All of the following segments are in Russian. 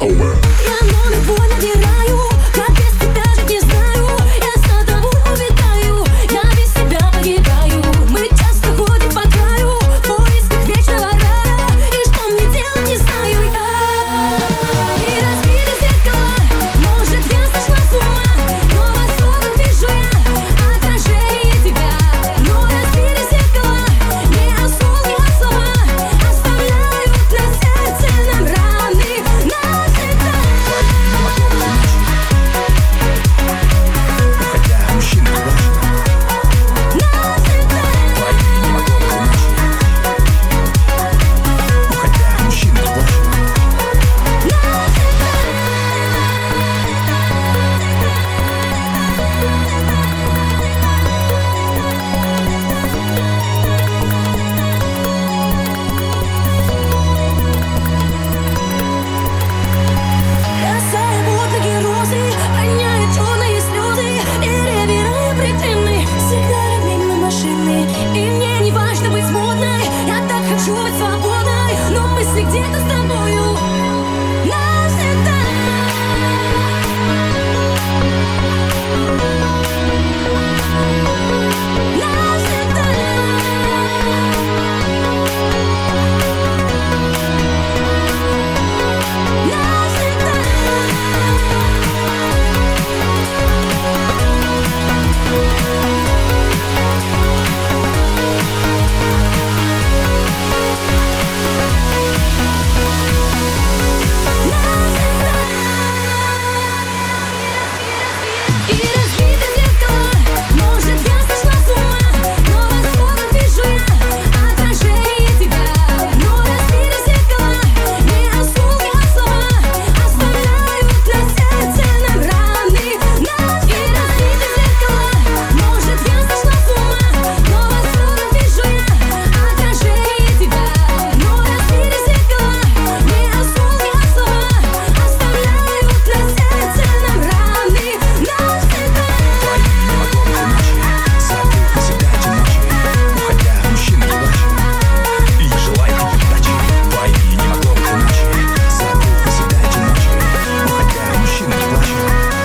power. Я номер твой набираю, как без тебя жить не знаю. Я за тобой улетаю, я без себя погибаю. Мы часто ходим по краю в поисках вечного рая. И что мне делать, не знаю я. И разбиты зеркала, может я сошла с ума, но в особом вижу я отражение тебя. Но разбиты зеркала, не осознанно слова оставляют на сердце нам раны навсегда. Уходя, мужчина важен. Навсегда. Уходя, мужчина важен. Бросая под ноги розы, роняя черные слезы и реверая притемны, всегда мимо машины. И мне не важно быть модной, я так хочу быть свободной, но мысли где-то с тобою навсегда. Навсегда. И разбиты зеркала, может я сошла с ума, но в особом вижу я отражение тебя. Но разбиты зеркала, не осознанно слова оставляют на сердце нам раны навсегда. И разбиты зеркала, может я сошла с ума, но в особом вижу я отражение тебя. Но разбиты зеркала, не осознанно слова оставляют на сердце нам раны навсегда. Забудь себя одиночей. Уходя, мужчина важен. И желай тебе удачи. Твои не могло быть иначе. Забудь себя одиночей. Уходя, мужчина важен.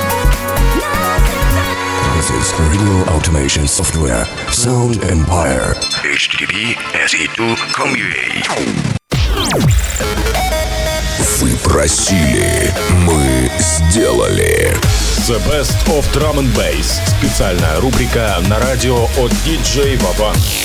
This is Radio Automation Software Sound Empire. HTTP SE2.com.ua. Вы просили, мы сделали. The Best of Drum and Bass. Специальная рубрика на радио от DJ Vavan.